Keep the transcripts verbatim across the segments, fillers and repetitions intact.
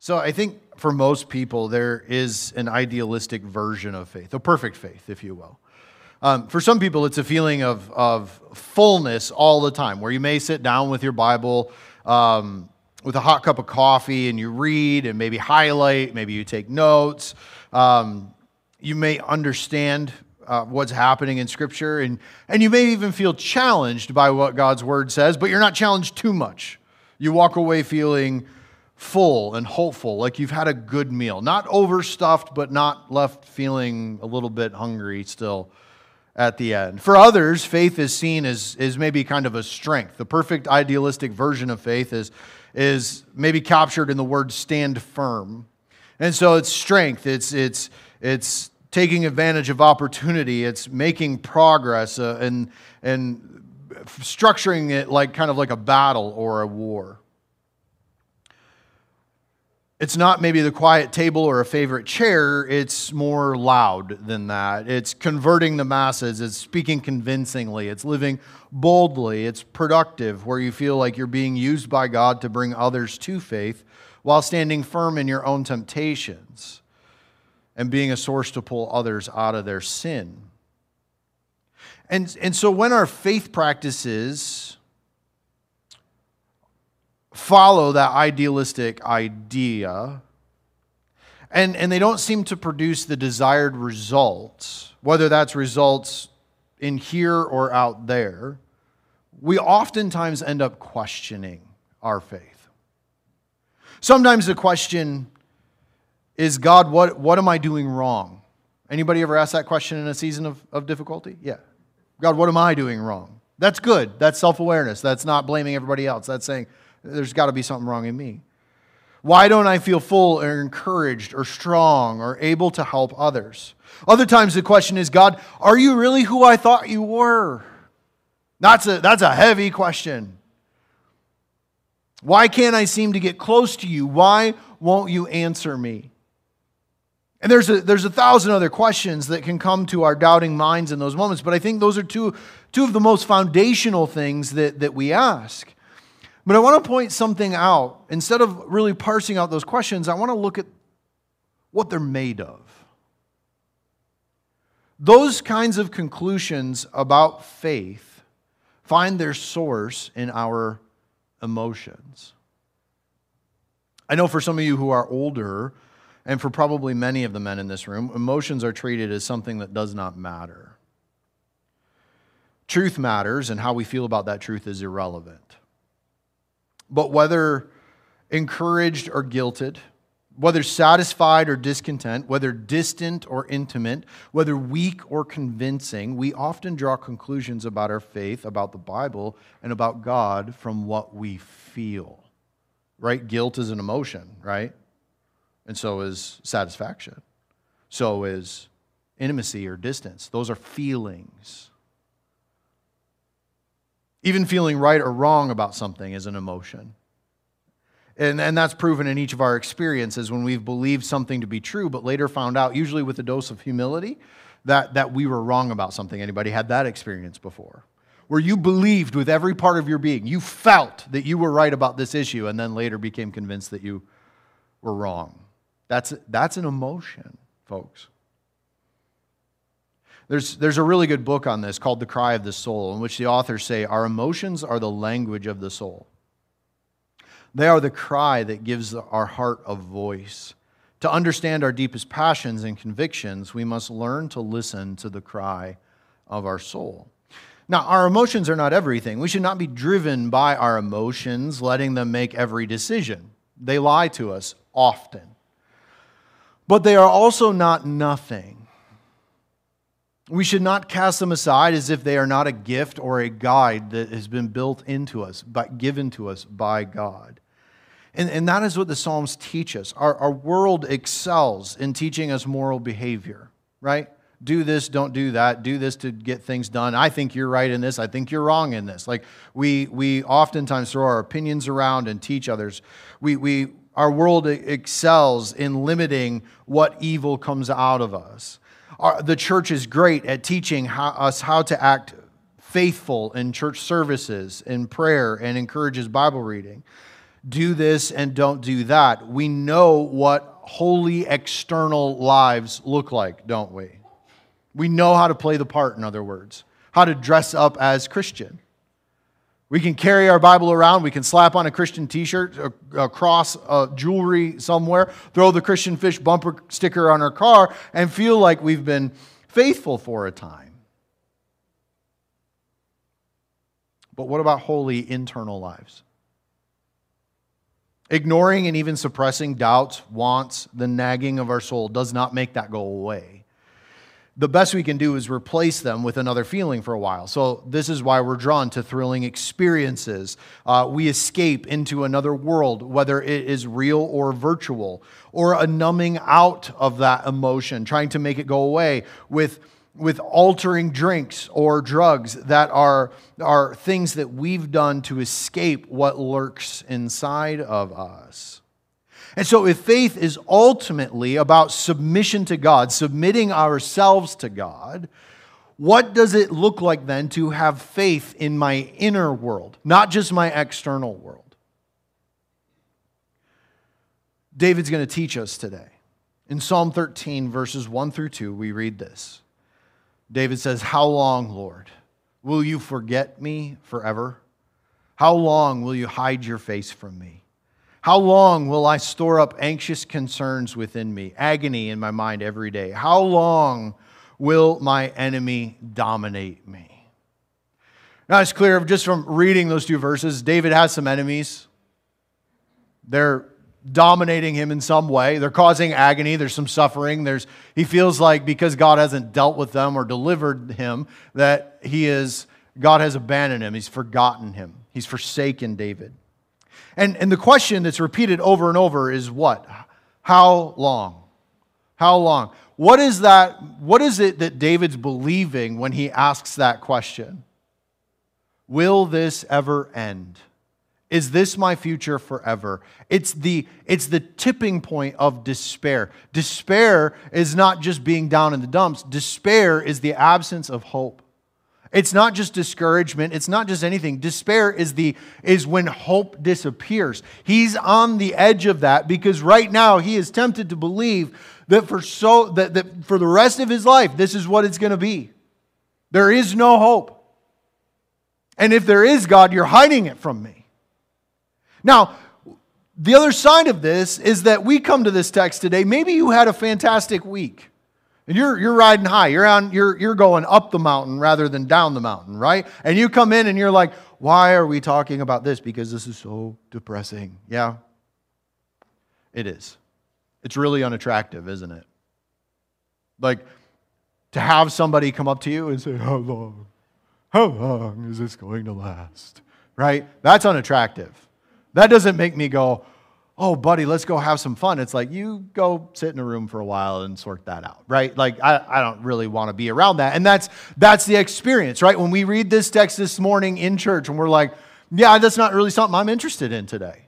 So I think for most people, there is an idealistic version of faith, a perfect faith, if you will. Um, for some people, it's a feeling of, of fullness all the time, where you may sit down with your Bible um, with a hot cup of coffee and you read and maybe highlight, maybe you take notes. Um, you may understand uh, what's happening in Scripture, and, and you may even feel challenged by what God's Word says, but you're not challenged too much. You walk away feeling full and hopeful, like you've had a good meal. Not overstuffed, but not left feeling a little bit hungry still at the end. For others, faith is seen as, as maybe kind of a strength. The perfect idealistic version of faith is, is maybe captured in the word stand firm. And so it's strength, it's, it's, it's taking advantage of opportunity, it's making progress uh, and, and structuring it like kind of like a battle or a war. It's not maybe the quiet table or a favorite chair. It's more loud than that. It's converting the masses. It's speaking convincingly. It's living boldly. It's productive, where you feel like you're being used by God to bring others to faith while standing firm in your own temptations and being a source to pull others out of their sin. And, and so when our faith practices follow that idealistic idea, and, and they don't seem to produce the desired results, whether that's results in here or out there, we oftentimes end up questioning our faith. Sometimes the question is, God, what, what am I doing wrong? Anybody ever ask that question in a season of, of difficulty? Yeah. God, what am I doing wrong? That's good. That's self-awareness. That's not blaming everybody else. That's saying, there's got to be something wrong in me. Why don't I feel full or encouraged or strong or able to help others? Other times the question is, God, are you really who I thought you were? That's a, that's a heavy question. Why can't I seem to get close to you? Why won't you answer me? And there's a, there's a thousand other questions that can come to our doubting minds in those moments, but I think those are two, two of the most foundational things that, that we ask. But I want to point something out. Instead of really parsing out those questions, I want to look at what they're made of. Those kinds of conclusions about faith find their source in our emotions. I know for some of you who are older, and for probably many of the men in this room, emotions are treated as something that does not matter. Truth matters, and how we feel about that truth is irrelevant. But whether encouraged or guilted, whether satisfied or discontent, whether distant or intimate, whether weak or convincing, we often draw conclusions about our faith, about the Bible, and about God from what we feel. Right? Guilt is an emotion, right? And so is satisfaction. So is intimacy or distance. Those are feelings. Even feeling right or wrong about something is an emotion. And, and that's proven in each of our experiences when we've believed something to be true, but later found out, usually with a dose of humility, that, that we were wrong about something. Anybody had that experience before? Where you believed with every part of your being, you felt that you were right about this issue, and then later became convinced that you were wrong. That's, that's an emotion, folks. There's, there's a really good book on this called The Cry of the Soul, in which the authors say, our emotions are the language of the soul. They are the cry that gives our heart a voice. To understand our deepest passions and convictions, we must learn to listen to the cry of our soul. Now, our emotions are not everything. We should not be driven by our emotions, letting them make every decision. They lie to us often. But they are also not nothing. We should not cast them aside as if they are not a gift or a guide that has been built into us, but given to us by God. And, and that is what the Psalms teach us. Our, our world excels in teaching us moral behavior, right? Do this, don't do that. Do this to get things done. I think you're right in this. I think you're wrong in this. Like we we oftentimes throw our opinions around and teach others. We we our world excels in limiting what evil comes out of us. Our, the church is great at teaching how, us how to act faithful in church services, in prayer, and encourages Bible reading. do this and don't do that. We know what holy external lives look like, don't we? We know how to play the part, in other words, how to dress up as Christian. We can carry our Bible around. We can slap on a Christian t-shirt, a, a cross, a jewelry somewhere, throw the Christian Fish bumper sticker on our car, and feel like we've been faithful for a time. But what about holy internal lives? Ignoring and even suppressing doubts, wants, the nagging of our soul does not make that go away. The best we can do is replace them with another feeling for a while. So this is why we're drawn to thrilling experiences. Uh, we escape into another world, whether it is real or virtual, or a numbing out of that emotion, trying to make it go away with, with altering drinks or drugs that are, are things that we've done to escape what lurks inside of us. And so if faith is ultimately about submission to God, submitting ourselves to God, what does it look like then to have faith in my inner world, not just my external world? David's going to teach us today. In Psalm thirteen, verses one through two, we read this. David says, "How long, Lord, will you forget me forever? How long will you hide your face from me? How long will I store up anxious concerns within me, agony in my mind every day? How long will my enemy dominate me?" Now it's clear just from reading those two verses, David has some enemies. They're dominating him in some way. They're causing agony. There's some suffering. There's he feels like because God hasn't dealt with them or delivered him, that he is God has abandoned him. He's forgotten him. He's forsaken David. And, and the question that's repeated over and over is what? How long? How long? What is that? What is it that David's believing when he asks that question? Will this ever end? Is this my future forever? It's the, it's the tipping point of despair. Despair is not just being down in the dumps. Despair is the absence of hope. It's not just discouragement. It's not just anything. Despair is the is when hope disappears. He's on the edge of that because right now he is tempted to believe that for so that, that for the rest of his life, this is what it's going to be. There is no hope. And if there is God, you're hiding it from me. Now, the other side of this is that we come to this text today. Maybe you had a fantastic week. And you're you're riding high. You're on you're you're going up the mountain rather than down the mountain, right? And you come in and you're like, "Why are we talking about this? Because this is so depressing." Yeah. It is. It's really unattractive, isn't it? Like to have somebody come up to you and say, "How long? How long is this going to last?" Right? That's unattractive. That doesn't make me go, "Oh, buddy, let's go have some fun." It's like, you go sit in a room for a while and sort that out, right? Like, I, I don't really want to be around that. And that's that's the experience, right? When we read this text this morning in church and we're like, yeah, that's not really something I'm interested in today.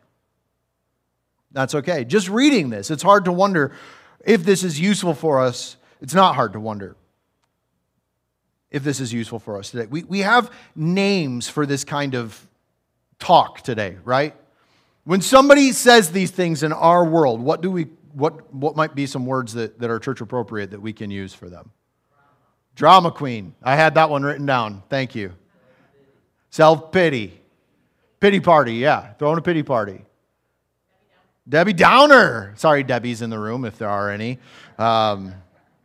That's okay. Just reading this, it's hard to wonder if this is useful for us. It's not hard to wonder if this is useful for us today. We, we have names for this kind of talk today, right? When somebody says these things in our world, what do we what what might be some words that, that are church appropriate that we can use for them? Drama queen. I had that one written down. Thank you. Self-pity. Pity party, yeah. Throwing a pity party. Debbie Downer. Sorry, Debbie's in the room if there are any. Um,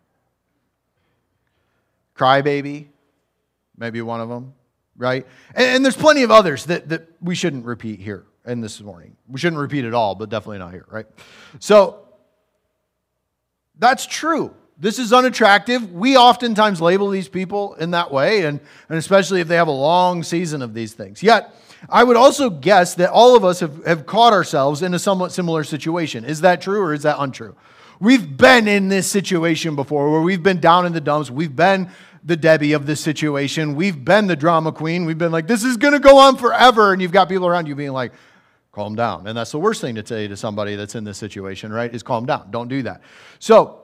crybaby. Maybe one of them, right? And, and there's plenty of others that, that we shouldn't repeat here. And this morning. We shouldn't repeat it all, but definitely not here, right? So, that's true. This is unattractive. We oftentimes label these people in that way, and, and especially if they have a long season of these things. Yet, I would also guess that all of us have, have caught ourselves in a somewhat similar situation. Is that true or is that untrue? We've been in this situation before where we've been down in the dumps. We've been the Debbie of this situation. We've been the drama queen. We've been like, this is going to go on forever. And you've got people around you being like, calm down. And that's the worst thing to say to somebody that's in this situation, right? Is calm down. Don't do that. So,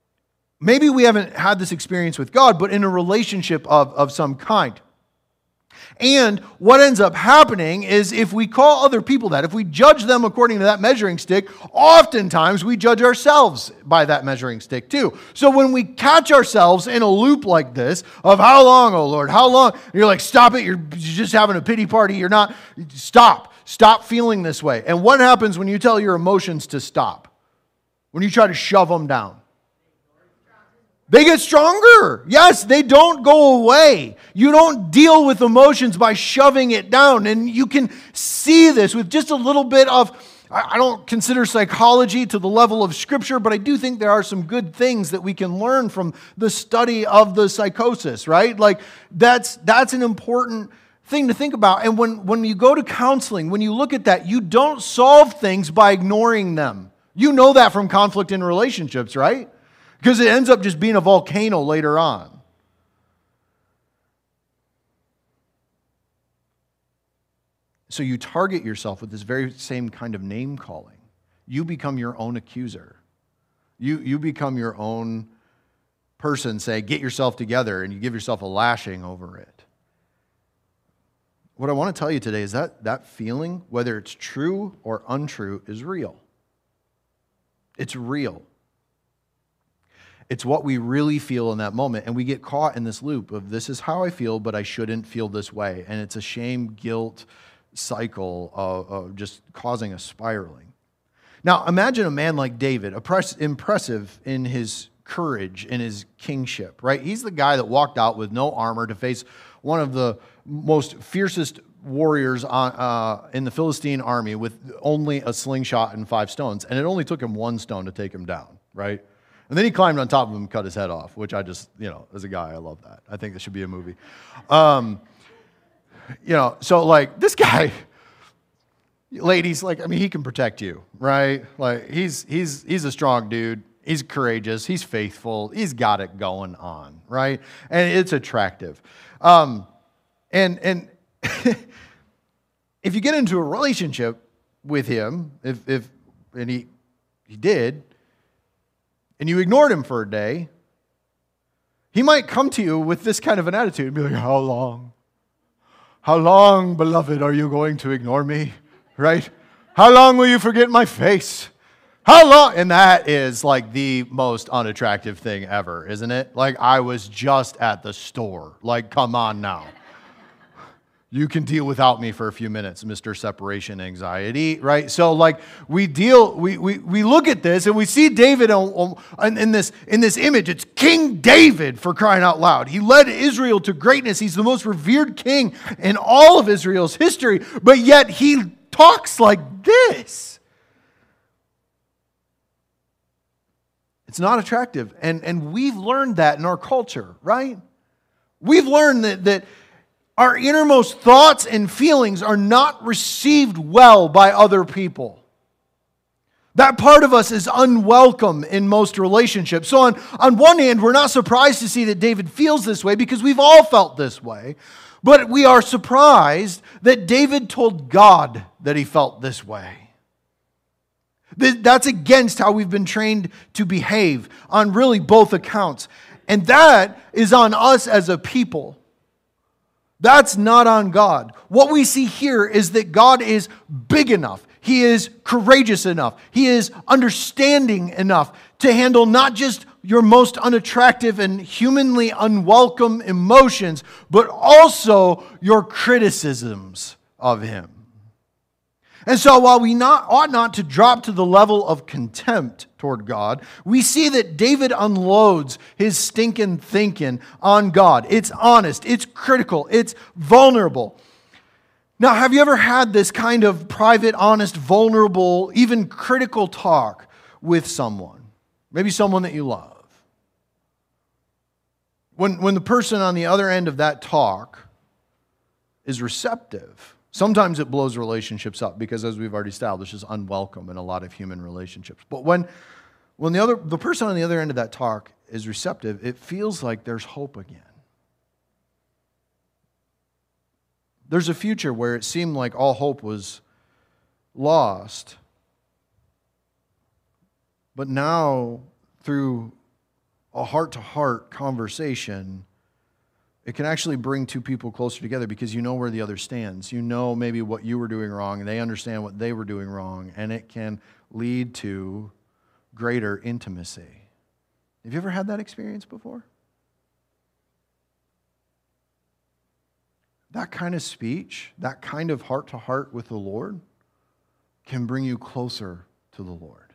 maybe we haven't had this experience with God, but in a relationship of, of some kind. And what ends up happening is if we call other people that, if we judge them according to that measuring stick, oftentimes we judge ourselves by that measuring stick too. So when we catch ourselves in a loop like this of how long, oh Lord, how long? And you're like, stop it, you're just having a pity party. You're not, stop, stop feeling this way. And what happens when you tell your emotions to stop? When you try to shove them down? They get stronger. Yes, they don't go away. You don't deal with emotions by shoving it down. And you can see this with just a little bit of, I don't consider psychology to the level of Scripture, but I do think there are some good things that we can learn from the study of the psychosis, right? Like that's that's an important thing to think about. And when, when you go to counseling, when you look at that, you don't solve things by ignoring them. You know that from conflict in relationships, right? Because it ends up just being a volcano later on. So you target yourself with this very same kind of name calling. You become your own accuser. You, you become your own person, say, get yourself together, and you give yourself a lashing over it. What I want to tell you today is that that feeling, whether it's true or untrue, is real. It's real. It's what we really feel in that moment. And we get caught in this loop of this is how I feel, but I shouldn't feel this way. And it's a shame, guilt cycle of, of just causing a spiraling. Now, imagine a man like David, impressive in his courage, in his kingship, right? He's the guy that walked out with no armor to face one of the most fiercest warriors on, uh, in the Philistine army with only a slingshot and five stones. And it only took him one stone to take him down, right? And then he climbed on top of him and cut his head off, which I just, you know, as a guy, I love that. I think this should be a movie. Um, you know, so like this guy, ladies, like, I mean, he can protect you, right? Like he's, he's, he's a strong dude. He's courageous. He's faithful. He's got it going on, right? And it's attractive. Um, and, and if you get into a relationship with him, if, if, and he, he did, and you ignored him for a day, he might come to you with this kind of an attitude and be like, how long? How long, beloved, are you going to ignore me? Right? How long will you forget my face? How long? And that is like the most unattractive thing ever, isn't it? Like, I was just at the store. Like, come on now. You can deal without me for a few minutes, Mister Separation Anxiety, right? So like we deal, we we, we look at this and we see David in, in, this, in this image. It's King David, for crying out loud. He led Israel to greatness. He's the most revered king in all of Israel's history, but yet he talks like this. It's not attractive. And, and we've learned that in our culture, right? We've learned that that our innermost thoughts and feelings are not received well by other people. That part of us is unwelcome in most relationships. So on, on one hand, we're not surprised to see that David feels this way because we've all felt this way. But we are surprised that David told God that he felt this way. That's against how we've been trained to behave on really both accounts. And that is on us as a people. That's not on God. What we see here is that God is big enough. He is courageous enough. He is understanding enough to handle not just your most unattractive and humanly unwelcome emotions, but also your criticisms of Him. And so while we not, ought not to drop to the level of contempt toward God, we see that David unloads his stinking thinking on God. It's honest, it's critical, it's vulnerable. Now, have you ever had this kind of private, honest, vulnerable, even critical talk with someone? Maybe someone that you love. When, when the person on the other end of that talk is receptive, sometimes it blows relationships up because, as we've already established, is unwelcome in a lot of human relationships. But when, when the other the person on the other end of that talk is receptive, it feels like there's hope again. There's a future where it seemed like all hope was lost. But now, through a heart-to-heart conversation, It can actually bring two people closer together because you know where the other stands. You know maybe what you were doing wrong, and they understand what they were doing wrong, and it can lead to greater intimacy. Have you ever had that experience before? That kind of speech, that kind of heart-to-heart with the Lord can bring you closer to the Lord.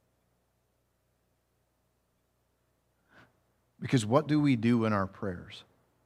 Because what do we do in our prayers?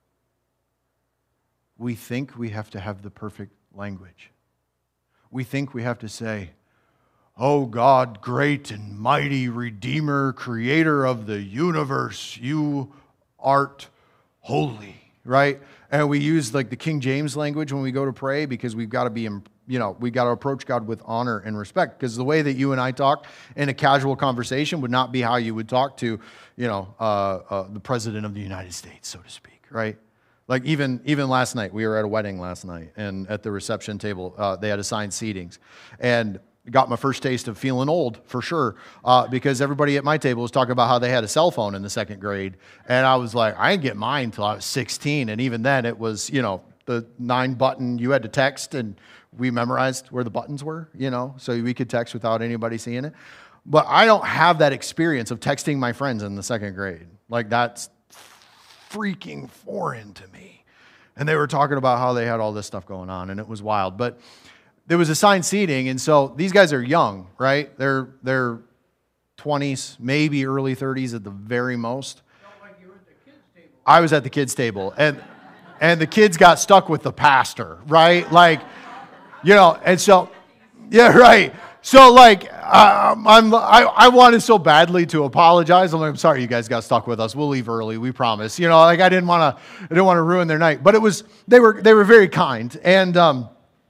We think we have to have the perfect language. We think we have to say, "Oh God, great and mighty Redeemer, Creator of the universe, you art holy," right? And we use like the King James language when we go to pray because we've got to be, you know, we got to approach God with honor and respect, because the way that you and I talk in a casual conversation would not be how you would talk to, you know, uh, uh, the President of the United States, so to speak, right? Like even, even last night, we were at a wedding last night, and at the reception table, uh, they had assigned seatings. And got my first taste of feeling old, for sure, uh, because everybody at my table was talking about how they had a cell phone in the second grade. And I was like, I didn't get mine until I was sixteen. And even then, it was, you know, the nine button, you had to text, and we memorized where the buttons were, you know, so we could text without anybody seeing it. But I don't have that experience of texting my friends in the second grade. Like, that's freaking foreign to me. And they were talking about how they had all this stuff going on, and it was wild. But there was assigned seating, and so these guys are young, right? They're they're twenties, maybe early thirties at the very most. Like you were at the kids' table. I was at the kids' table, and and the kids got stuck with the pastor, right? Like, you know, and so, yeah, right. So like, uh, I'm I, I wanted so badly to apologize. I'm like, I'm sorry, you guys got stuck with us. We'll leave early, we promise. You know, like I didn't want to I didn't want to ruin their night, but it was they were they were very kind, and um.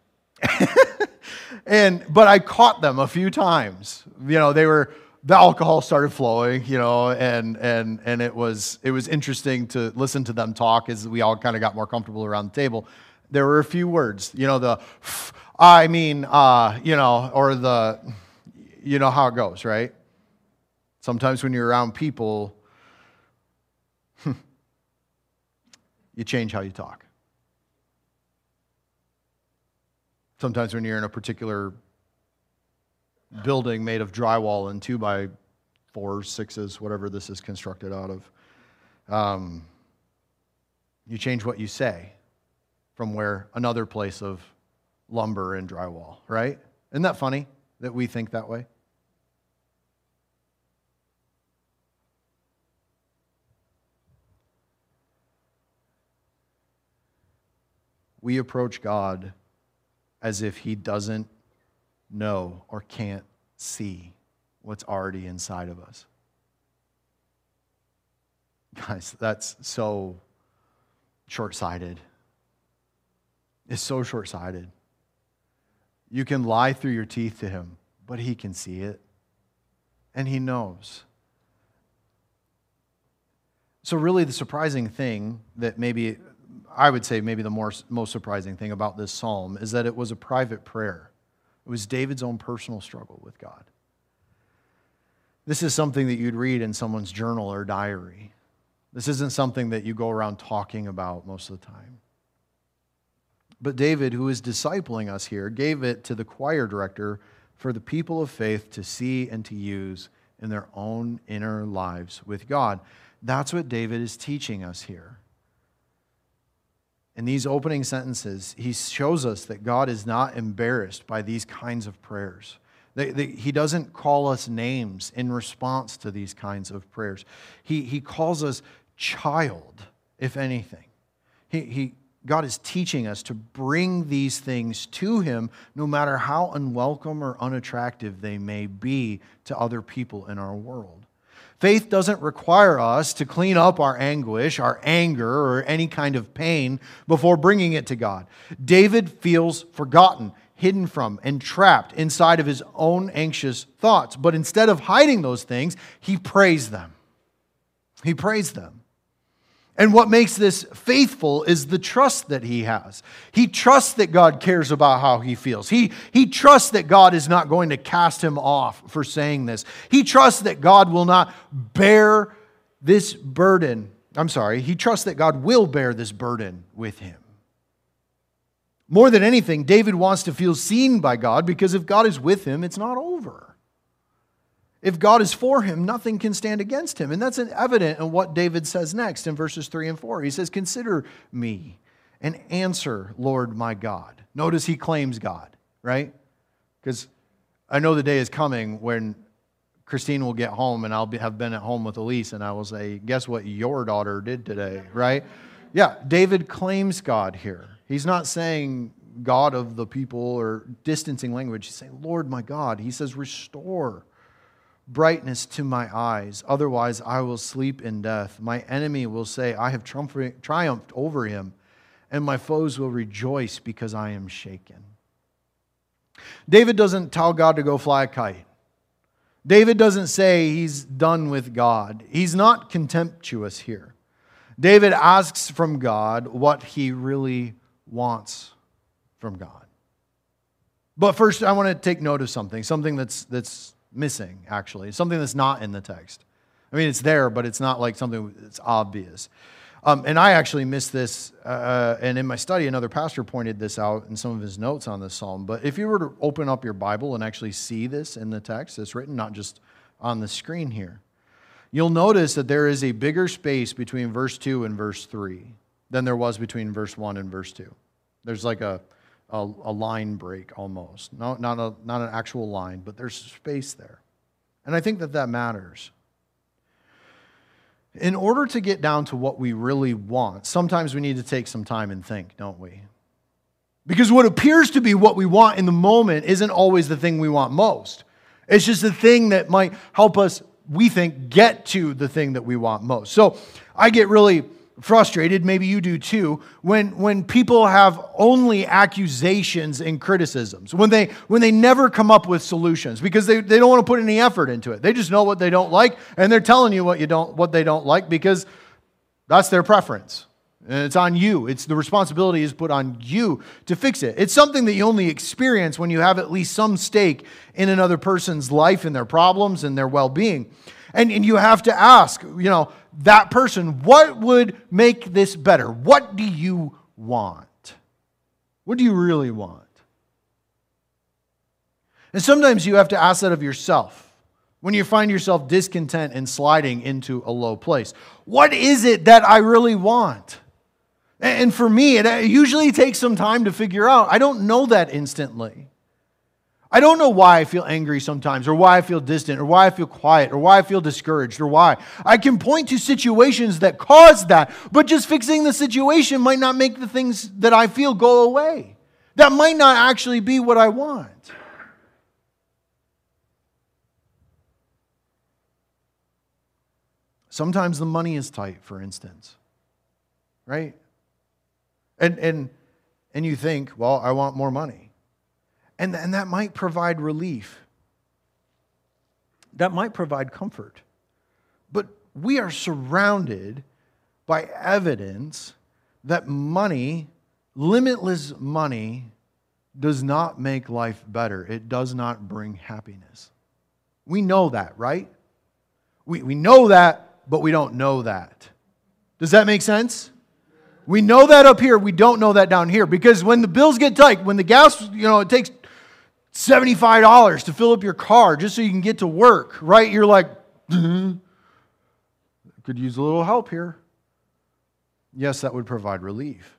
and but I caught them a few times. You know, they were the alcohol started flowing, you know, and and and it was it was interesting to listen to them talk as we all kind of got more comfortable around the table. There were a few words, you know, the I mean, uh, you know, or the you know how it goes, right? Sometimes when you're around people, you change how you talk. Sometimes when you're in a particular building made of drywall and two by fours, sixes, whatever this is constructed out of, um, you change what you say from where another place of lumber and drywall, right? Isn't that funny that we think that way? We approach God as if he doesn't know or can't see what's already inside of us. Guys, that's so short-sighted. It's so short-sighted. You can lie through your teeth to him, but he can see it, and he knows. So really the surprising thing that maybe I would say maybe the more, most surprising thing about this psalm is that it was a private prayer. It was David's own personal struggle with God. This is something that you'd read in someone's journal or diary. This isn't something that you go around talking about most of the time. But David, who is discipling us here, gave it to the choir director for the people of faith to see and to use in their own inner lives with God. That's what David is teaching us here. In these opening sentences, he shows us that God is not embarrassed by these kinds of prayers. They, they, he doesn't call us names in response to these kinds of prayers. He, he calls us child, if anything. He, he, God is teaching us to bring these things to him, no matter how unwelcome or unattractive they may be to other people in our world. Faith doesn't require us to clean up our anguish, our anger, or any kind of pain before bringing it to God. David feels forgotten, hidden from, and trapped inside of his own anxious thoughts. But instead of hiding those things, he prays them. He prays them. And what makes this faithful is the trust that he has. He trusts that God cares about how he feels. He, he trusts that God is not going to cast him off for saying this. He trusts that God will not bear this burden I'm sorry, he trusts that God will bear this burden with him. More than anything, David wants to feel seen by God, because if God is with him, it's not over. If God is for him, nothing can stand against him. And that's evident in what David says next in verses three and four. He says, "Consider me and answer, Lord my God." Notice he claims God, right? Because I know the day is coming when Christine will get home and I'll be, have been at home with Elise, and I will say, "Guess what your daughter did today," right? Yeah, David claims God here. He's not saying God of the people or distancing language. He's saying, "Lord my God." He says, "Restore brightness to my eyes. Otherwise, I will sleep in death. My enemy will say, I have triumphed over him, and my foes will rejoice because I am shaken." David doesn't tell God to go fly a kite. David doesn't say he's done with God. He's not contemptuous here. David asks from God what he really wants from God. But first, I want to take note of something, something that's that's missing, actually. Something that's not in the text. I mean, it's there, but it's not like something that's obvious. Um, and I actually missed this, uh, and in my study, another pastor pointed this out in some of his notes on this psalm. But if you were to open up your Bible and actually see this in the text, it's written, not just on the screen here, you'll notice that there is a bigger space between verse two and verse three than there was between verse one and verse two. There's like a A, a line break almost. No, not, a, not an actual line, but there's space there. And I think that that matters. In order to get down to what we really want, sometimes we need to take some time and think, don't we? Because what appears to be what we want in the moment isn't always the thing we want most. It's just the thing that might help us, we think, get to the thing that we want most. So I get really frustrated, maybe you do too, when, when people have only accusations and criticisms, when they when they never come up with solutions, because they, they don't want to put any effort into it. They just know what they don't like, and they're telling you what you don't what they don't like because that's their preference. And it's on you. It's the responsibility is put on you to fix it. It's something that you only experience when you have at least some stake in another person's life and their problems and their well-being. And, and you have to ask, you know, that person, what would make this better? What do you want? What do you really want? And sometimes you have to ask that of yourself when you find yourself discontent and sliding into a low place. What is it that I really want? And for me, it usually takes some time to figure out. I don't know that instantly. I don't know why I feel angry sometimes, or why I feel distant, or why I feel quiet, or why I feel discouraged, or why. I can point to situations that cause that, but just fixing the situation might not make the things that I feel go away. That might not actually be what I want. Sometimes the money is tight, for instance, right? And and and you think, well, I want more money. And, and that might provide relief. That might provide comfort. But we are surrounded by evidence that money, limitless money, does not make life better. It does not bring happiness. We know that, right? We, we know that, but we don't know that. Does that make sense? We know that up here. We don't know that down here. Because when the bills get tight, when the gas, you know, it takes seventy-five dollars to fill up your car just so you can get to work, right? You're like, could use a little help here. Yes, that would provide relief.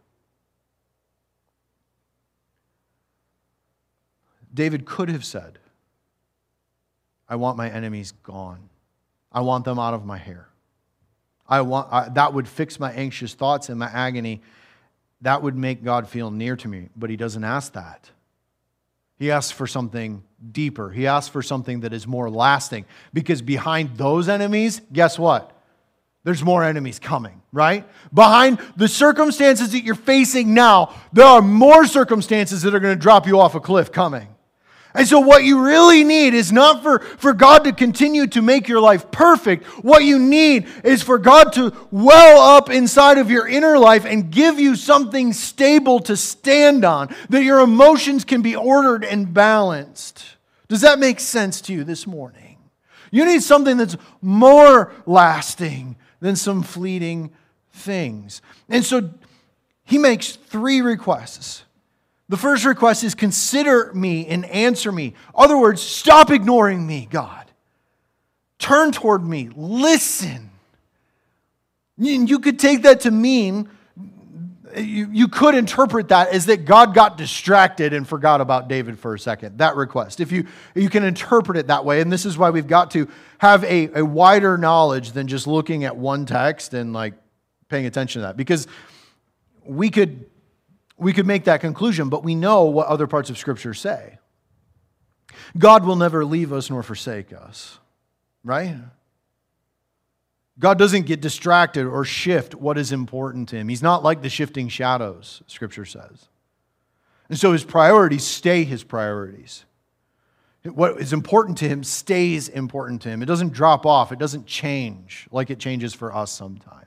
David could have said, I want my enemies gone. I want them out of my hair. I want I, that would fix my anxious thoughts and my agony. That would make God feel near to me. But he doesn't ask that. He asks for something deeper. He asks for something that is more lasting. Because behind those enemies, guess what? There's more enemies coming, right? Behind the circumstances that you're facing now, there are more circumstances that are going to drop you off a cliff coming. And so what you really need is not for, for God to continue to make your life perfect. What you need is for God to well up inside of your inner life and give you something stable to stand on, that your emotions can be ordered and balanced. Does that make sense to you this morning? You need something that's more lasting than some fleeting things. And so he makes three requests. The first request is consider me and answer me. In other words, stop ignoring me, God. Turn toward me. Listen. You could take that to mean, you, you could interpret that as that God got distracted and forgot about David for a second. That request. If you, you can interpret it that way, and this is why we've got to have a, a wider knowledge than just looking at one text and like paying attention to that. Because we could... We could make that conclusion, but we know what other parts of Scripture say. God will never leave us nor forsake us, right? God doesn't get distracted or shift what is important to Him. He's not like the shifting shadows, Scripture says. And so His priorities stay His priorities. What is important to Him stays important to Him. It doesn't drop off. It doesn't change like it changes for us sometimes.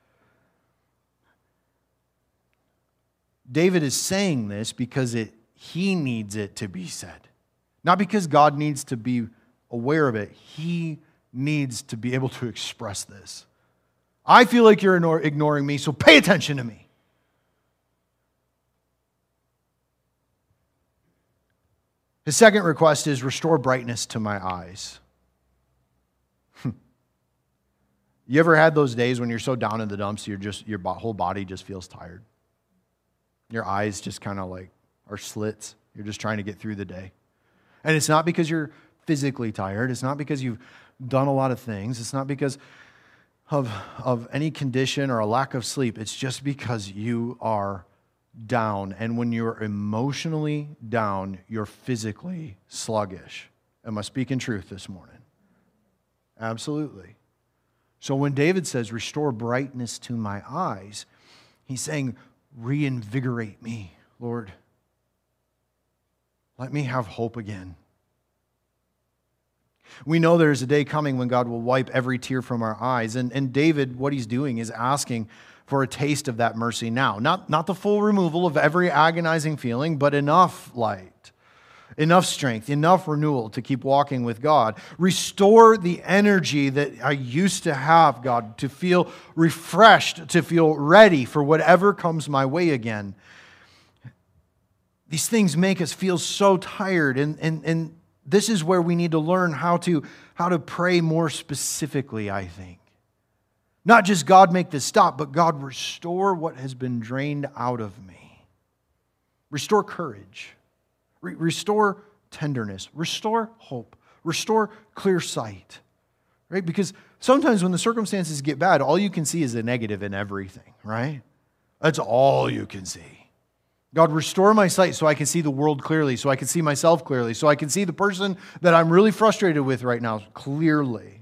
David is saying this because it, he needs it to be said. Not because God needs to be aware of it. He needs to be able to express this. I feel like you're ignoring me, so pay attention to me. His second request is restore brightness to my eyes. You ever had those days when you're so down in the dumps, you're just, your whole body just feels tired? Your eyes just kind of like are slits. You're just trying to get through the day. And it's not because you're physically tired. It's not because you've done a lot of things. It's not because of, of any condition or a lack of sleep. It's just because you are down. And when you're emotionally down, you're physically sluggish. Am I speaking truth this morning? Absolutely. So when David says, restore brightness to my eyes, he's saying, reinvigorate me, Lord. Let me have hope again. We know there's a day coming when God will wipe every tear from our eyes. And, and David, what he's doing is asking for a taste of that mercy now. Not, not the full removal of every agonizing feeling, but enough light, enough strength, enough renewal to keep walking with God. Restore the energy that I used to have, God, to feel refreshed, to feel ready for whatever comes my way again. These things make us feel so tired, and, and, and this is where we need to learn how to, how to pray more specifically, I think. Not just God make this stop, but God restore what has been drained out of me. Restore courage. Re- restore tenderness. Restore hope. Restore clear sight. Right? Because sometimes when the circumstances get bad, all you can see is the negative in everything, right? That's all you can see. God, restore my sight so I can see the world clearly, so I can see myself clearly, so I can see the person that I'm really frustrated with right now clearly.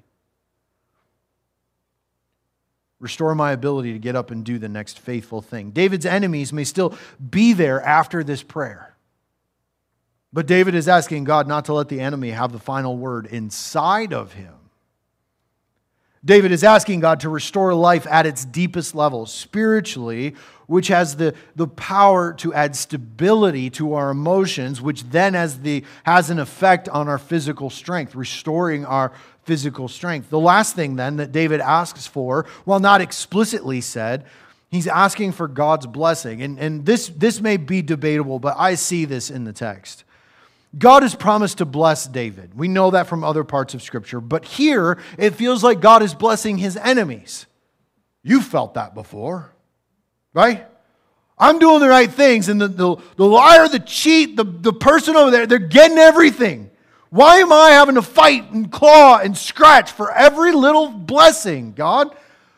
Restore my ability to get up and do the next faithful thing. David's enemies may still be there after this prayer. But David is asking God not to let the enemy have the final word inside of him. David is asking God to restore life at its deepest level, spiritually, which has the, the power to add stability to our emotions, which then has, the, has an effect on our physical strength, restoring our physical strength. The last thing then that David asks for, while not explicitly said, he's asking for God's blessing. And, and this, this may be debatable, but I see this in the text. God has promised to bless David. We know that from other parts of Scripture. But here, it feels like God is blessing his enemies. You've felt that before, right? I'm doing the right things, and the, the, the liar, the cheat, the, the person over there, they're getting everything. Why am I having to fight and claw and scratch for every little blessing, God?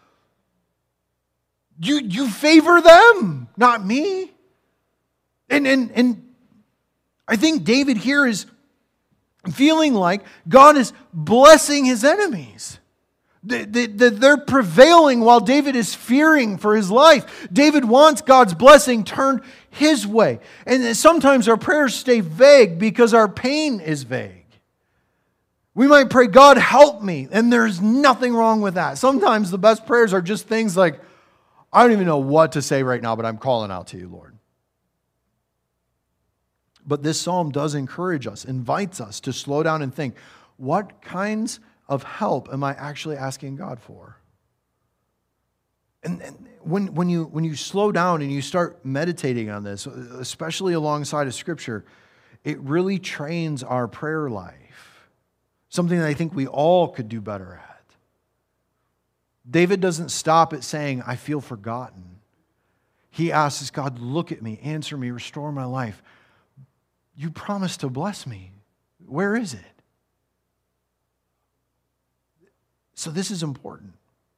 You, you favor them, not me. And, and, and I think David here is feeling like God is blessing his enemies. They're prevailing while David is fearing for his life. David wants God's blessing turned his way. And sometimes our prayers stay vague because our pain is vague. We might pray, God, help me. And there's nothing wrong with that. Sometimes the best prayers are just things like, I don't even know what to say right now, but I'm calling out to you, Lord. But this psalm does encourage us, invites us to slow down and think, what kinds of help am I actually asking God for? And, and when, when, you, when you slow down and you start meditating on this, especially alongside of Scripture, it really trains our prayer life. Something that I think we all could do better at. David doesn't stop at saying, I feel forgotten. He asks God, look at me, answer me, restore my life. You promised to bless me. Where is it? So this is important.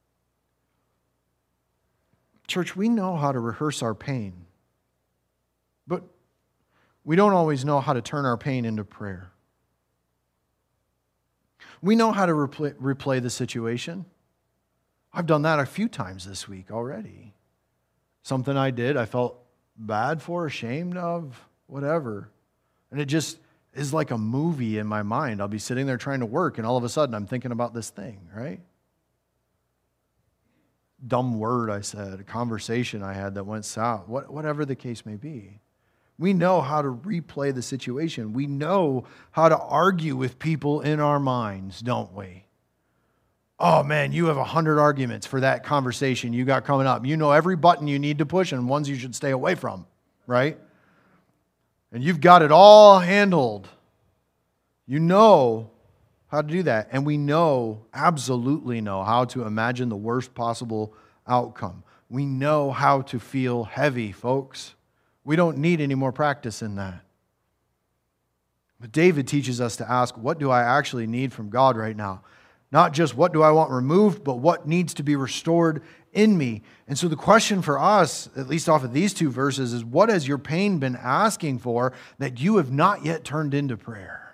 Church, we know how to rehearse our pain, but we don't always know how to turn our pain into prayer. We know how to replay, replay the situation. I've done that a few times this week already. Something I did, I felt bad for, ashamed of, whatever. And it just is like a movie in my mind. I'll be sitting there trying to work, and all of a sudden I'm thinking about this thing, right? Dumb word I said, a conversation I had that went south, whatever the case may be. We know how to replay the situation. We know how to argue with people in our minds, don't we? Oh man, you have a hundred arguments for that conversation you got coming up. You know every button you need to push and ones you should stay away from, right? And you've got it all handled. You know how to do that. And we know, absolutely know, how to imagine the worst possible outcome. We know how to feel heavy, folks. We don't need any more practice in that. But David teaches us to ask, what do I actually need from God right now? Not just what do I want removed, but what needs to be restored in me. And so the question for us, at least off of these two verses, is what has your pain been asking for that you have not yet turned into prayer?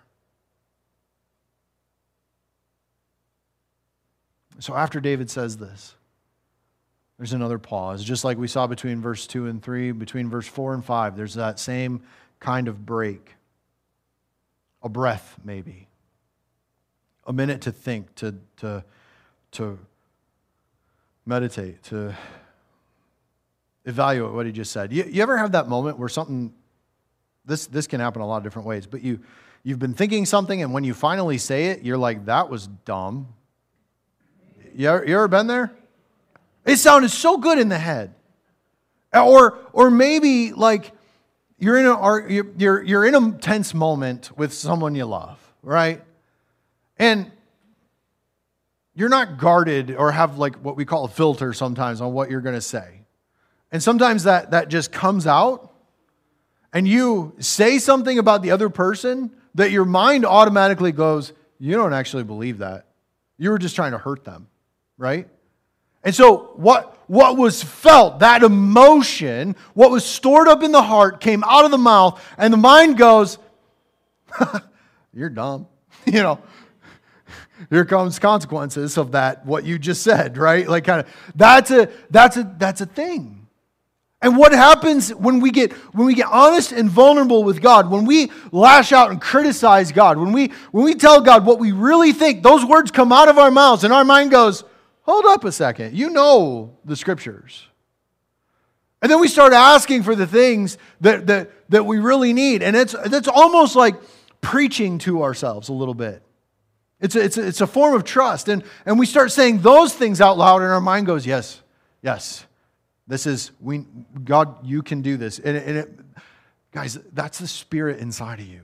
So after David says this, there's another pause. Just like we saw between verse two and three, between verse four and five, there's that same kind of break. A breath, maybe. A minute to think, to, to, to meditate, to evaluate what he just said. You, you ever have that moment where something, this, this can happen a lot of different ways, but you, you've been thinking something, and when you finally say it, you're like, that was dumb. You ever, you ever been there? It sounded so good in the head. Or, or maybe like you're in a, you're, you're in a tense moment with someone you love, right? And you're not guarded or have like what we call a filter sometimes on what you're going to say. And sometimes that, that just comes out and you say something about the other person that your mind automatically goes, you don't actually believe that. You were just trying to hurt them, right? And so what, what was felt, that emotion, what was stored up in the heart came out of the mouth, and the mind goes, you're dumb, you know. Here comes consequences of that, what you just said, right? Like kind of that's a that's a that's a thing. And what happens when we get when we get honest and vulnerable with God, when we lash out and criticize God, when we when we tell God what we really think, those words come out of our mouths and our mind goes, hold up a second, you know the scriptures. And then we start asking for the things that that, that we really need. And it's that's almost like preaching to ourselves a little bit. It's a, it's, a, it's a form of trust. And, and we start saying those things out loud and our mind goes, yes, yes. This is, we, God, you can do this. And, and it, guys, that's the Spirit inside of you.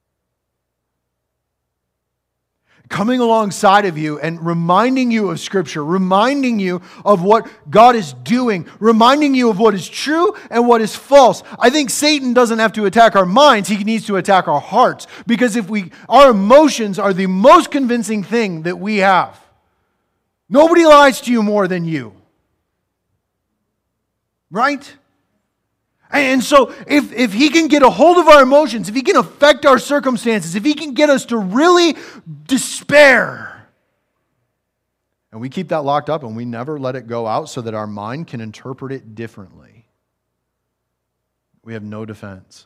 Coming alongside of you and reminding you of Scripture, reminding you of what God is doing, reminding you of what is true and what is false. I think Satan doesn't have to attack our minds, he needs to attack our hearts. Because if we, our emotions are the most convincing thing that we have. Nobody lies to you more than you. Right? And so if, if he can get a hold of our emotions, if he can affect our circumstances, if he can get us to really despair, and we keep that locked up and we never let it go out so that our mind can interpret it differently, we have no defense.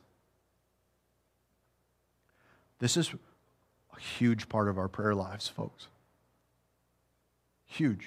This is a huge part of our prayer lives, folks. Huge.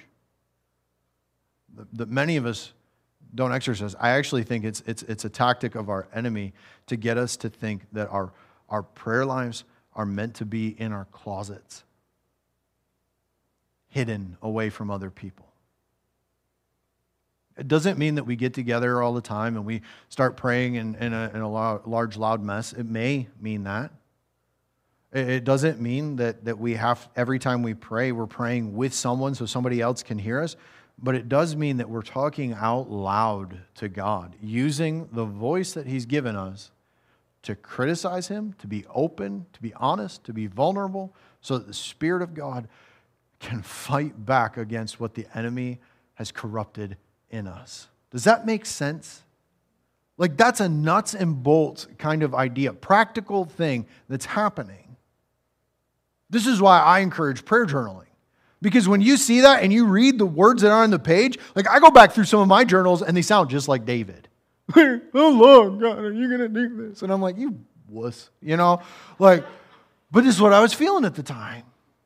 That many of us don't exercise. I actually think it's it's it's a tactic of our enemy to get us to think that our, our prayer lives are meant to be in our closets, hidden away from other people. It doesn't mean that we get together all the time and we start praying in, in a, in a large, loud mess. It may mean that. It doesn't mean that, that we have, every time we pray, we're praying with someone so somebody else can hear us. But it does mean that we're talking out loud to God, using the voice that He's given us to criticize Him, to be open, to be honest, to be vulnerable, so that the Spirit of God can fight back against what the enemy has corrupted in us. Does that make sense? Like, that's a nuts and bolts kind of idea, practical thing that's happening. This is why I encourage prayer journaling. Because when you see that and you read the words that are on the page, like I go back through some of my journals and they sound just like David. How long, God, are you going to do this? And I'm like, you wuss, you know? Like, but this is what I was feeling at the time.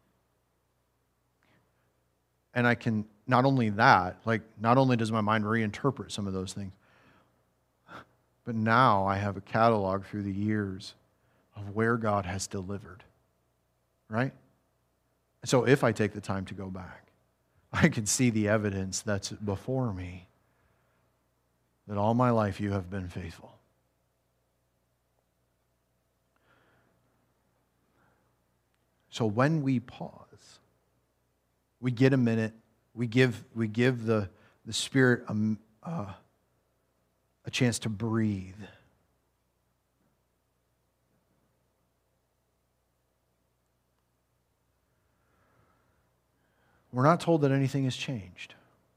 And I can, not only that, like not only does my mind reinterpret some of those things, but now I have a catalog through the years of where God has delivered. Right? So if I take the time to go back, I can see the evidence that's before me that all my life you have been faithful. So when we pause, we get a minute, we give, we give the, the Spirit a, uh, a chance to breathe. We're not told that anything has changed.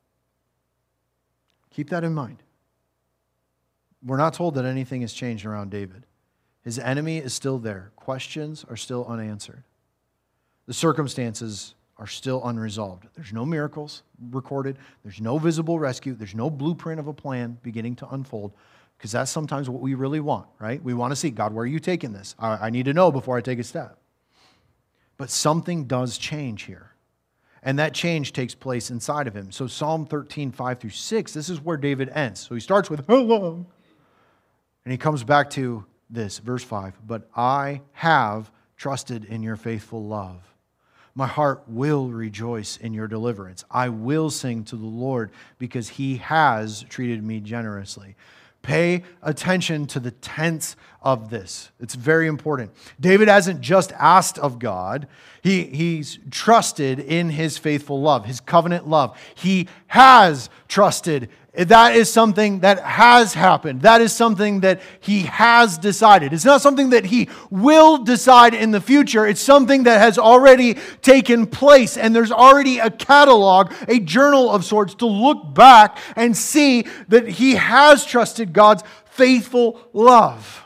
Keep that in mind. We're not told that anything has changed around David. His enemy is still there. Questions are still unanswered. The circumstances are still unresolved. There's no miracles recorded. There's no visible rescue. There's no blueprint of a plan beginning to unfold, because that's sometimes what we really want, right? We want to see, God, where are you taking this? I, I need to know before I take a step. But something does change here. And that change takes place inside of him. So Psalm thirteen, five through six, this is where David ends. So he starts with, how long? And he comes back to this, verse five. But I have trusted in your faithful love. My heart will rejoice in your deliverance. I will sing to the Lord because He has treated me generously. Pay attention to the tense of this. It's very important. David hasn't just asked of God. He, he's trusted in His faithful love, His covenant love. He has trusted. That is something that has happened. That is something that He has decided. It's not something that He will decide in the future. It's something that has already taken place. And there's already a catalog, a journal of sorts to look back and see that he has trusted God's faithful love.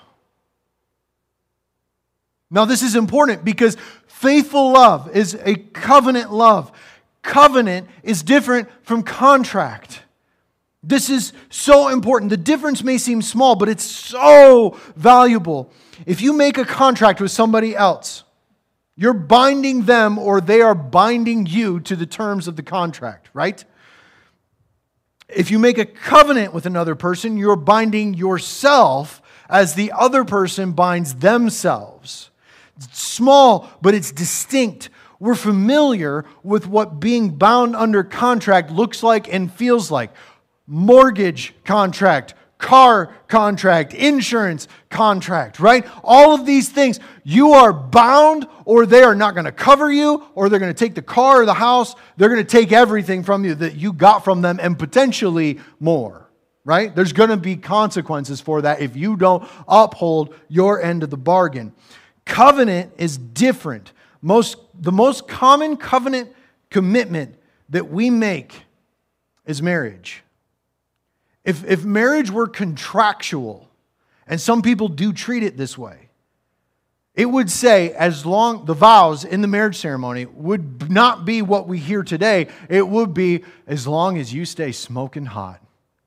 Now, this is important because faithful love is a covenant love. Covenant is different from contract. This is so important. The difference may seem small, but it's so valuable. If you make a contract with somebody else, you're binding them or they are binding you to the terms of the contract, right? If you make a covenant with another person, you're binding yourself as the other person binds themselves. It's small, but it's distinct. We're familiar with what being bound under contract looks like and feels like. Mortgage contract, car contract, insurance contract, right? All of these things, you are bound or they are not going to cover you, or they're going to take the car or the house. They're going to take everything from you that you got from them and potentially more, right? There's going to be consequences for that if you don't uphold your end of the bargain. Covenant is different. Most, the most common covenant commitment that we make is marriage. If, if marriage were contractual, and some people do treat it this way, it would say as long, the vows in the marriage ceremony would not be what we hear today. It would be as long as you stay smoking hot.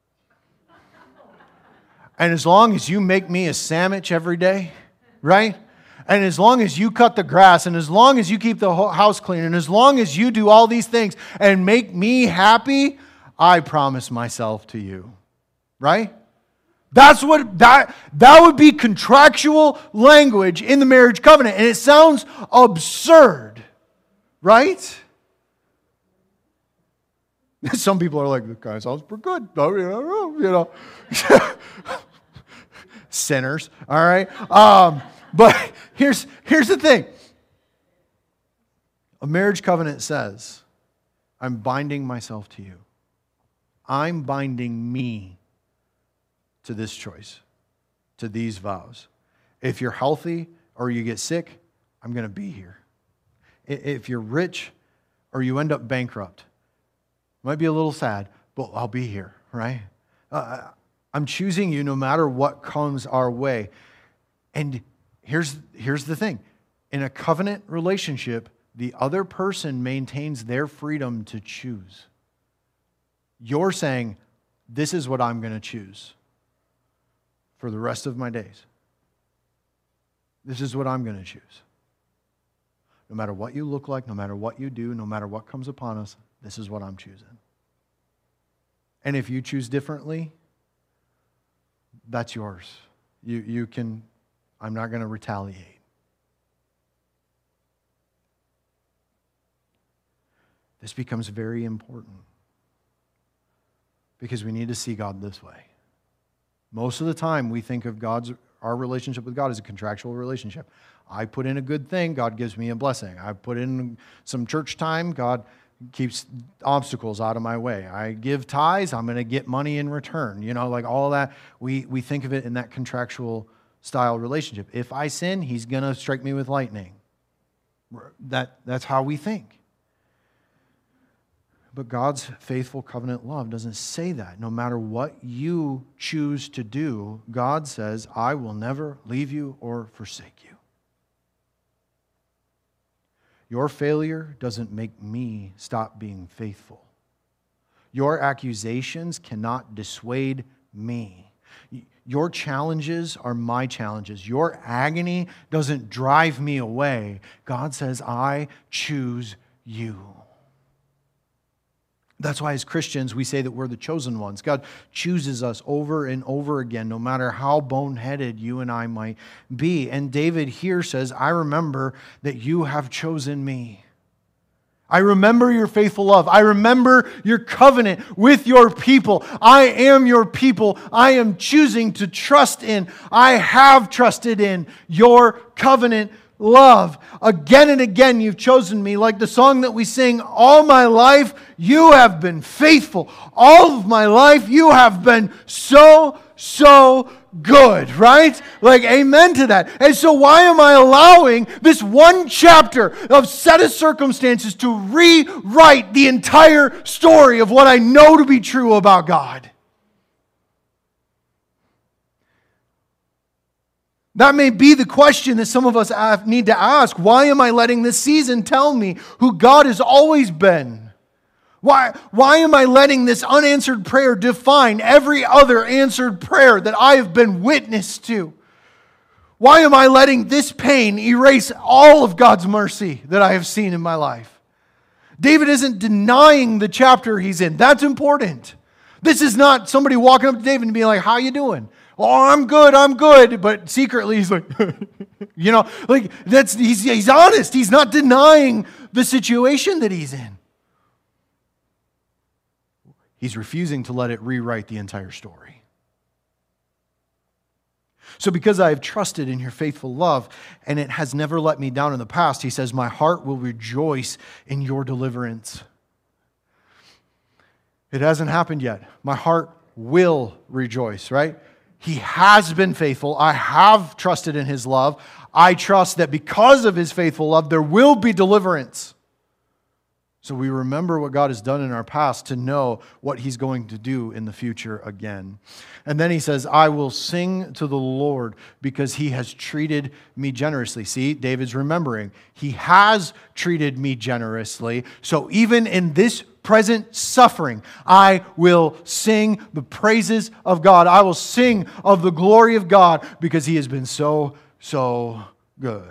And as long as you make me a sandwich every day, right? And as long as you cut the grass, and as long as you keep the house clean, and as long as you do all these things and make me happy, I promise myself to you. Right? That's what that that would be contractual language in the marriage covenant. And it sounds absurd, right? Some people are like, "This guy sounds pretty good." You know, sinners. All right, um, but here's here's the thing. A marriage covenant says, "I'm binding myself to you. I'm binding me to this choice, to these vows. If you're healthy or you get sick, I'm going to be here. If you're rich or you end up bankrupt, might be a little sad, but I'll be here, right? Uh, I'm choosing you no matter what comes our way." And here's, here's the thing. In a covenant relationship, the other person maintains their freedom to choose. You're saying, this is what I'm going to choose for the rest of my days. This is what I'm going to choose. No matter what you look like, no matter what you do, no matter what comes upon us, this is what I'm choosing. And if you choose differently, that's yours. You, you can, I'm not going to retaliate. This becomes very important because we need to see God this way. Most of the time, we think of God's our relationship with God as a contractual relationship. I put in a good thing, God gives me a blessing. I put in some church time, God keeps obstacles out of my way. I give tithes, I'm going to get money in return. You know, like all that, we, we think of it in that contractual style relationship. If I sin, He's going to strike me with lightning. That, that's how we think. But God's faithful covenant love doesn't say that. No matter what you choose to do, God says, I will never leave you or forsake you. Your failure doesn't make me stop being faithful. Your accusations cannot dissuade me. Your challenges are my challenges. Your agony doesn't drive me away. God says, I choose you. That's why as Christians, we say that we're the chosen ones. God chooses us over and over again, no matter how boneheaded you and I might be. And David here says, I remember that you have chosen me. I remember your faithful love. I remember your covenant with your people. I am your people. I am choosing to trust in. I have trusted in your covenant love. Again and again you've chosen me. Like the song that we sing, all my life you have been faithful. All of my life you have been so, so good, right? Like amen to that. And so why am I allowing this one chapter of set of circumstances to rewrite the entire story of what I know to be true about God? That may be the question that some of us need to ask. Why am I letting this season tell me who God has always been? Why, why am I letting this unanswered prayer define every other answered prayer that I have been witness to? Why am I letting this pain erase all of God's mercy that I have seen in my life? David isn't denying the chapter he's in. That's important. This is not somebody walking up to David and being like, how you doing? Oh, I'm good, I'm good. But secretly he's like, you know, like that's he's, he's honest. He's not denying the situation that he's in. He's refusing to let it rewrite the entire story. So because I have trusted in your faithful love and it has never let me down in the past, he says, my heart will rejoice in your deliverance. It hasn't happened yet. My heart will rejoice, right? He has been faithful. I have trusted in His love. I trust that because of His faithful love, there will be deliverance. So we remember what God has done in our past to know what He's going to do in the future again. And then he says, I will sing to the Lord because He has treated me generously. See, David's remembering. He has treated me generously. So even in this present suffering, I will sing the praises of God. I will sing of the glory of God because He has been so, so good.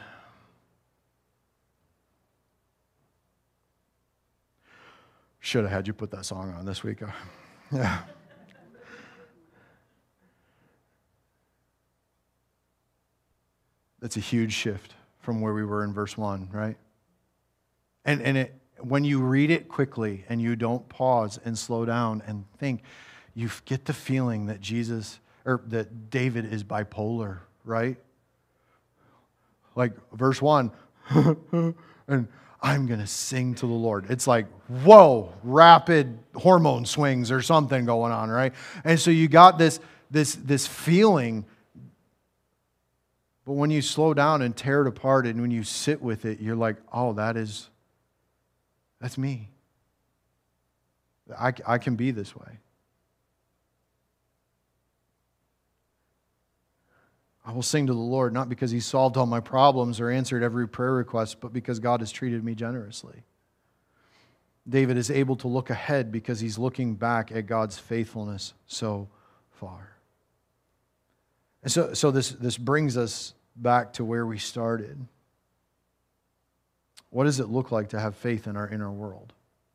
Should have had you put that song on this week. Yeah. That's a huge shift from where we were in verse one, right? And and it when you read it quickly and you don't pause and slow down and think, you get the feeling that Jesus, or that David is bipolar, right? Like verse one, and I'm going to sing to the Lord. It's like, whoa, rapid hormone swings or something going on, right? And so you got this, this, this feeling, but when you slow down and tear it apart and when you sit with it, you're like, oh, that is, that's me. I, I can be this way. I will sing to the Lord, not because He solved all my problems or answered every prayer request, but because God has treated me generously. David is able to look ahead because he's looking back at God's faithfulness so far. And so, so this, this brings us back to where we started. What does it look like to have faith in our inner world?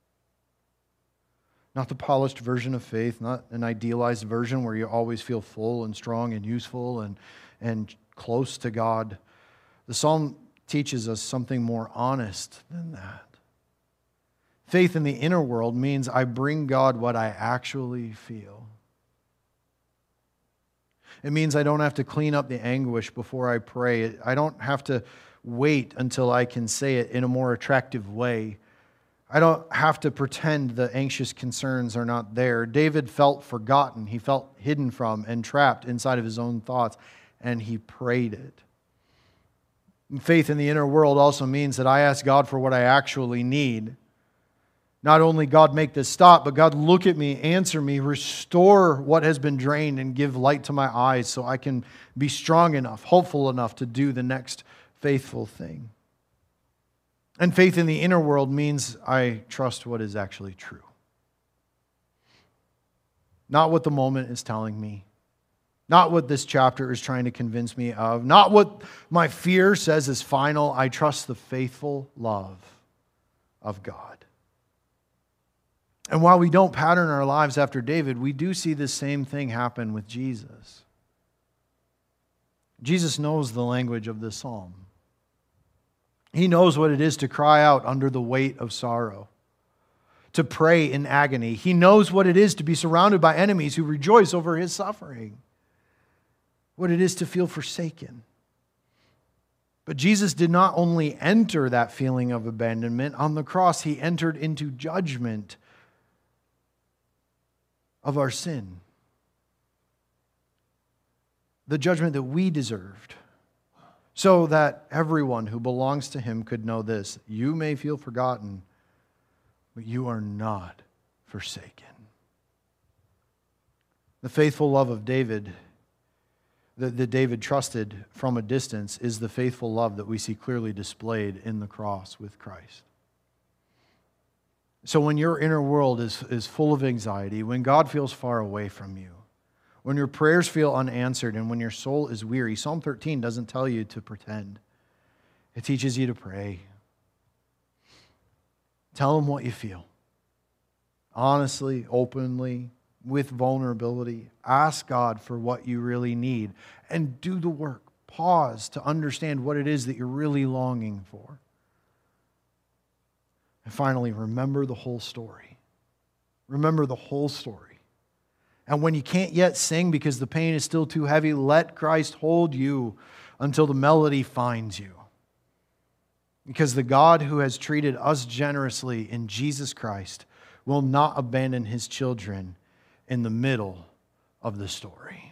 Not the polished version of faith, not an idealized version where you always feel full and strong and useful and and close to God. The psalm teaches us something more honest than that. Faith in the inner world means I bring God what I actually feel. It means I don't have to clean up the anguish before I pray. I don't have to wait until I can say it in a more attractive way. I don't have to pretend the anxious concerns are not there. David felt forgotten. He felt hidden from and trapped inside of his own thoughts. And he prayed it. And faith in the inner world also means that I ask God for what I actually need. Not only God make this stop, but God look at me, answer me, restore what has been drained and give light to my eyes so I can be strong enough, hopeful enough to do the next faithful thing. And faith in the inner world means I trust what is actually true. Not what the moment is telling me. Not what this chapter is trying to convince me of. Not what my fear says is final. I trust the faithful love of God. And while we don't pattern our lives after David, we do see the same thing happen with Jesus. Jesus knows the language of this psalm. He knows what it is to cry out under the weight of sorrow, to pray in agony. He knows what it is to be surrounded by enemies who rejoice over his suffering, what it is to feel forsaken. But Jesus did not only enter that feeling of abandonment. On the cross, He entered into judgment of our sin, the judgment that we deserved, so that everyone who belongs to Him could know this: you may feel forgotten, but you are not forsaken. The faithful love of David, that, that David trusted from a distance, is the faithful love that we see clearly displayed in the cross with Christ. So when your inner world is, is full of anxiety, when God feels far away from you, when your prayers feel unanswered, and when your soul is weary, Psalm thirteen doesn't tell you to pretend. It teaches you to pray. Tell Him what you feel. Honestly, openly, with vulnerability. Ask God for what you really need and do the work. Pause to understand what it is that you're really longing for. And finally, remember the whole story. Remember the whole story. And when you can't yet sing because the pain is still too heavy, let Christ hold you until the melody finds you. Because the God who has treated us generously in Jesus Christ will not abandon His children in the middle of the story.